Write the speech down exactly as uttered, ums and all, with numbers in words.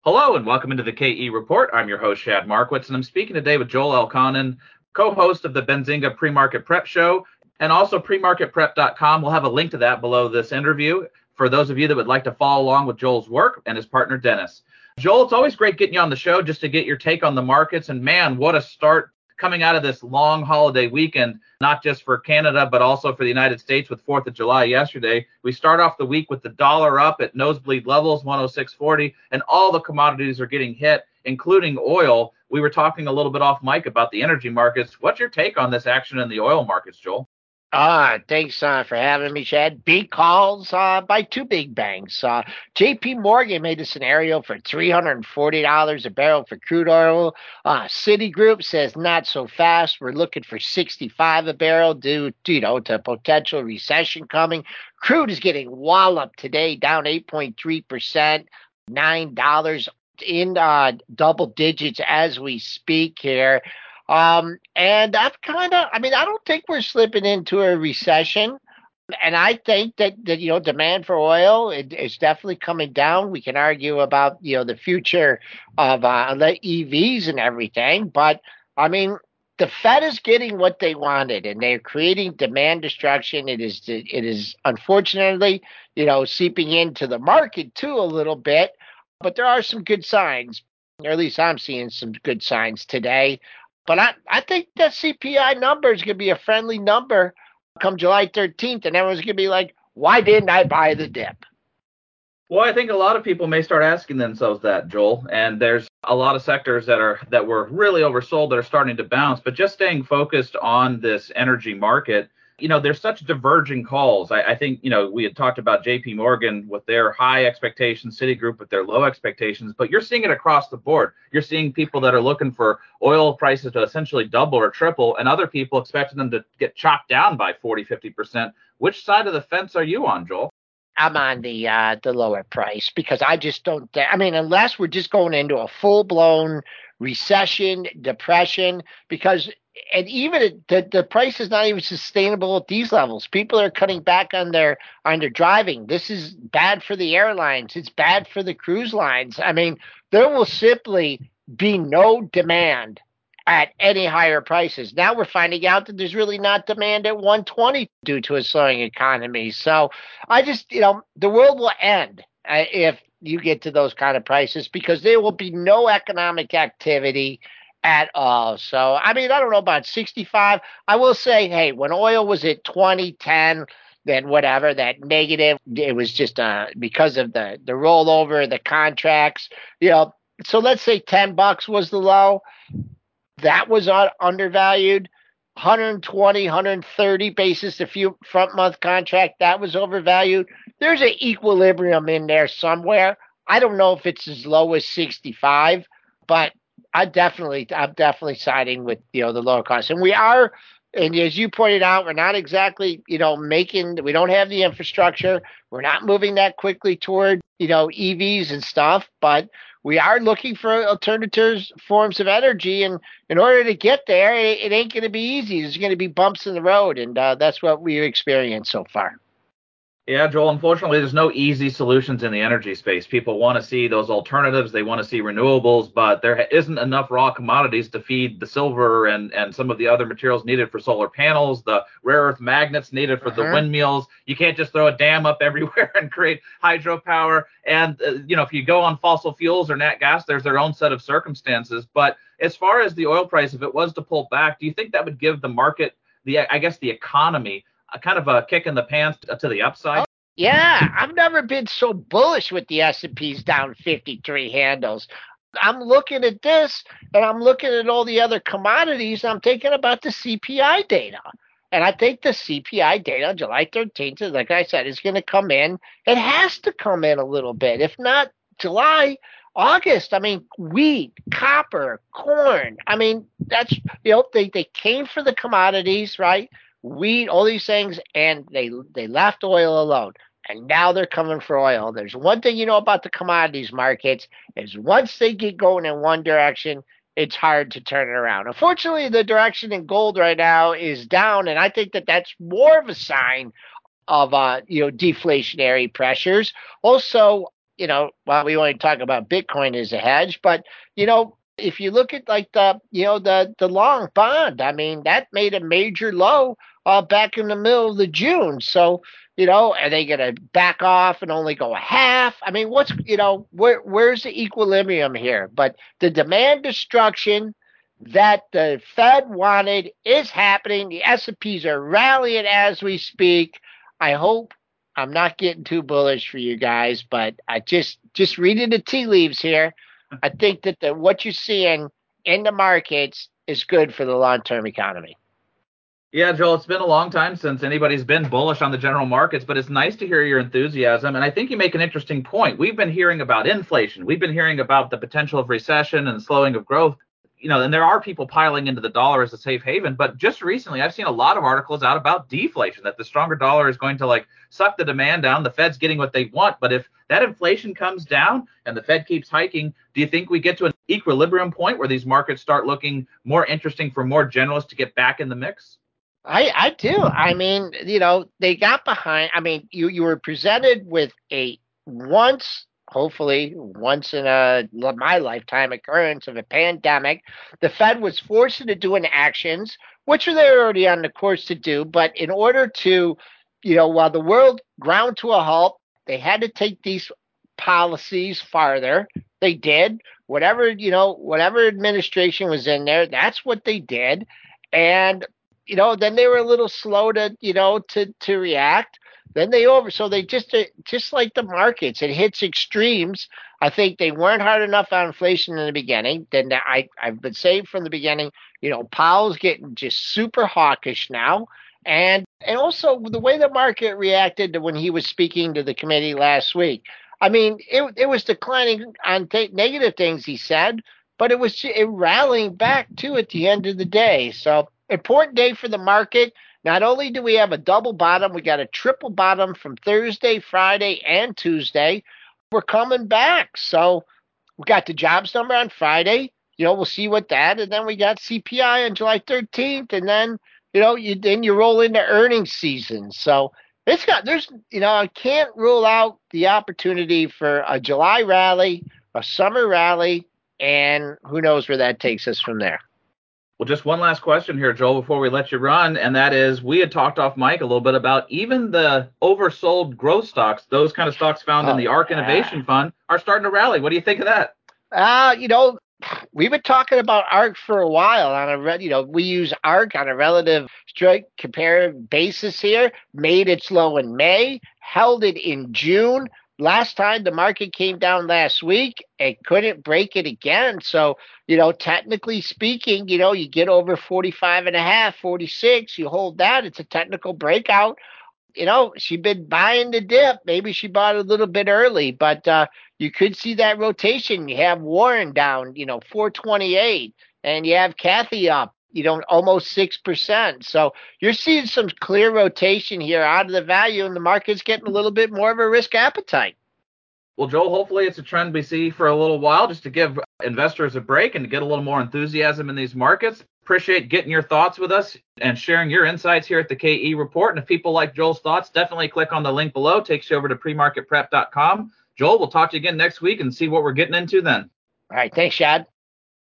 Hello and welcome into the K E Report. I'm your host, Shad Markowitz, and I'm speaking today with Joel Elconin, co-host of the Benzinga Pre-Market Prep Show, and also pre market prep dot com. We'll have a link to that below this interview for those of you that would like to follow along with Joel's work and his partner, Dennis. Joel, it's always great getting you on the show just to get your take on the markets, and man, what a start coming out of this long holiday weekend, not just for Canada, but also for the United States with fourth of July yesterday. We start off the week with the dollar up at nosebleed levels, one oh six forty, and all the commodities are getting hit, including oil. We were talking a little bit off mic about the energy markets. What's your take on this action in the oil markets, Joel? Uh, thanks uh, for having me, Chad. Big calls uh, by two big banks. Uh, J P Morgan made a scenario for three hundred forty dollars a barrel for crude oil. Uh, Citigroup says not so fast. We're looking for sixty-five a barrel due to, you know, to potential recession coming. Crude is getting walloped today, down eight point three percent, nine dollars in uh, double digits as we speak here. Um, and I've kind of, I mean, I don't think we're slipping into a recession. And I think that, that you know, demand for oil it, is definitely coming down. We can argue about, you know, the future of uh, E Vs and everything. But, I mean, the Fed is getting what they wanted, and they're creating demand destruction. It is, it is unfortunately, you know, seeping into the market, too, a little bit. But there are some good signs, or at least I'm seeing some good signs today. But I, I think that C P I number is going to be a friendly number come July thirteenth, and everyone's going to be like, why didn't I buy the dip? Well, I think a lot of people may start asking themselves that, Joel. And there's a lot of sectors that are that were really oversold that are starting to bounce. But just staying focused on this energy market, you know, there's such diverging calls. I, I think, you know, we had talked about J P Morgan with their high expectations, Citigroup with their low expectations, but you're seeing it across the board. You're seeing people that are looking for oil prices to essentially double or triple, and other people expecting them to get chopped down by forty, fifty percent. Which side of the fence are you on, Joel? I'm on the uh, the lower price because I just don't. I mean, unless we're just going into a full blown recession, depression, because and even the the price is not even sustainable at these levels. People are cutting back on their on their driving. This is bad for the airlines. It's bad for the cruise lines. I mean, there will simply be no demand at any higher prices. Now we're finding out that there's really not demand at one twenty due to a slowing economy. So I just, you know, the world will end uh, if you get to those kind of prices because there will be no economic activity at all. So, I mean, I don't know about sixty-five. I will say, hey, when oil was at twenty ten, then whatever, that negative, it was just uh, because of the, the rollover, the contracts, you know. So let's say ten bucks was the low that was undervalued. one hundred twenty, one hundred thirty basis a few front month contract that was overvalued. There's an equilibrium in there somewhere. I don't know if it's as low as sixty-five, but I definitely, I'm definitely siding with you know the lower cost. And we are, and as you pointed out, we're not exactly you know making. We don't have the infrastructure. We're not moving that quickly toward you know E Vs and stuff, but we are looking for alternatives forms of energy, and in order to get there, it, it ain't going to be easy. There's going to be bumps in the road, and uh, that's what we've experienced so far. Yeah, Joel, unfortunately, there's no easy solutions in the energy space. People want to see those alternatives. They want to see renewables, but there isn't enough raw commodities to feed the silver and, and some of the other materials needed for solar panels, the rare earth magnets needed for the Uh-huh. windmills. You can't just throw a dam up everywhere and create hydropower. And, uh, you know, if you go on fossil fuels or nat gas, there's their own set of circumstances. But as far as the oil price, if it was to pull back, do you think that would give the market, the I guess, the economy, a kind of a kick in the pants to the upside? Oh, yeah, I've never been so bullish with the S and P's down fifty-three handles. I'm looking at this and I'm looking at all the other commodities. I'm thinking about the C P I data. And I think the C P I data on July thirteenth, like I said, is going to come in. It has to come in a little bit. If not July, August. I mean, wheat, copper, corn. I mean, that's, you know, they, they came for the commodities, right? Wheat, all these things, and they they left oil alone. And now they're coming for oil. There's one thing you know about the commodities markets is once they get going in one direction, it's hard to turn it around. Unfortunately, the direction in gold right now is down, and I think that that's more of a sign of uh, you know deflationary pressures. Also, you know, well, we only talk about Bitcoin as a hedge, but, you know, if you look at like the, you know, the, the long bond, I mean, that made a major low uh, back in the middle of the June. So, you know, are they going to back off and only go a half? I mean, what's, you know, where where's the equilibrium here? But the demand destruction that the Fed wanted is happening. The S and Ps are rallying as we speak. I hope I'm not getting too bullish for you guys, but I just just reading the tea leaves here. I think that the, what you're seeing in the markets is good for the long-term economy. Yeah, Joel, it's been a long time since anybody's been bullish on the general markets, but it's nice to hear your enthusiasm. And I think you make an interesting point. We've been hearing about inflation. We've been hearing about the potential of recession and slowing of growth. You know, and there are people piling into the dollar as a safe haven. But just recently, I've seen a lot of articles out about deflation, that the stronger dollar is going to like suck the demand down. The Fed's getting what they want. But if that inflation comes down and the Fed keeps hiking, do you think we get to an equilibrium point where these markets start looking more interesting for more generalists to get back in the mix? I, I do. I mean, you know, they got behind. I mean, you, you were presented with a once, hopefully, once in a my lifetime occurrence of a pandemic. The Fed was forced into doing actions, which they're already on the course to do. But in order to, you know, while the world ground to a halt, they had to take these policies farther. They did. Whatever, you know, whatever administration was in there, that's what they did. And you know, then they were a little slow to, you know, to to react. Then they over, so they just uh, just like the markets, it hits extremes. I think they weren't hard enough on inflation in the beginning. Then I I've been saying from the beginning, you know, Powell's getting just super hawkish now, and and also the way the market reacted to when he was speaking to the committee last week. I mean, it it was declining on th- negative things he said, but it was it rallying back too at the end of the day. So important day for the market. Not only do we have a double bottom, we got a triple bottom from Thursday, Friday, and Tuesday. We're coming back. So we got the jobs number on Friday. You know, we'll see what that, and then we got C P I on July thirteenth, and then you know, you then you roll into earnings season. So it's got there's you know, I can't rule out the opportunity for a July rally, a summer rally, and who knows where that takes us from there. Well, just one last question here, Joel, before we let you run, and that is, we had talked off mic a little bit about even the oversold growth stocks, those kind of stocks found Oh, in the ARK yeah. Innovation Fund, are starting to rally. What do you think of that? Uh, you know, we've been talking about ARK for a while on a, re- you know, we use ARK on a relative straight comparative basis here, made its low in May, held it in June. Last time the market came down last week, it couldn't break it again. So, you know, technically speaking, you know, you get over forty-five and a half, forty-six, you hold that, it's a technical breakout. You know, she'd been buying the dip. Maybe she bought a little bit early, but uh, you could see that rotation. You have Warren down, you know, four twenty-eight, and you have Kathy up, you know, almost six percent. So you're seeing some clear rotation here out of the value, and the market's getting a little bit more of a risk appetite. Well, Joel, hopefully it's a trend we see for a little while, just to give investors a break and to get a little more enthusiasm in these markets. Appreciate getting your thoughts with us and sharing your insights here at the K E Report. And if people like Joel's thoughts, definitely click on the link below. It takes you over to pre market prep dot com. Joel, we'll talk to you again next week and see what we're getting into then. All right. Thanks, Shad.